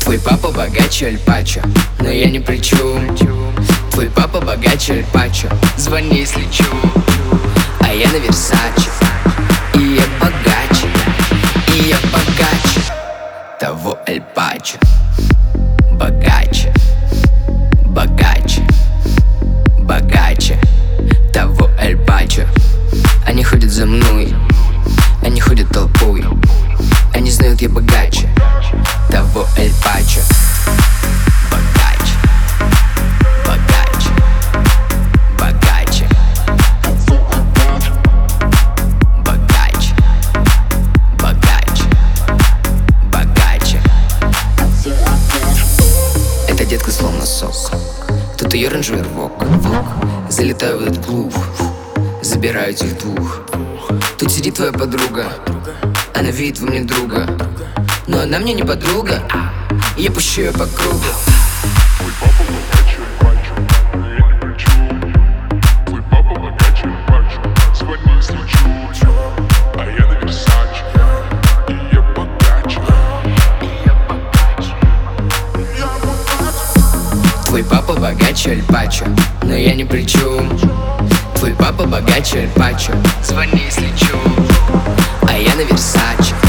Твой папа богаче Аль Пачо, но я ни при чем. Твой папа богаче Аль Пачо, звони, если чё. А я на Версаче, и я богаче, и я богаче того Аль Пачо. Богаче, богаче, богаче того Аль Пачо. Они ходят за мной, они ходят толпой, они знают, я богаче того Аль Пачо. Богаче, богаче, богаче, богаче, богаче, богаче. Эта детка словно сок, тут ее рейндж-ровер вок. Залетаю в этот клуб, забираю этих двух. Тут сидит твоя подруга, она видит во мне друга, но она мне не подруга, я пущу ее по кругу. Твой папа богаче Аль Пачо, но я ни при чем. Твой папа богаче Аль Пачо, звони, если чё. А я на Версаче, и я богаче, и я богаче, и я богаче. Твой папа богаче Аль Пачо, но я ни при чем. Твой папа богаче Аль Пачо, звони, если чё. А я на Версаче,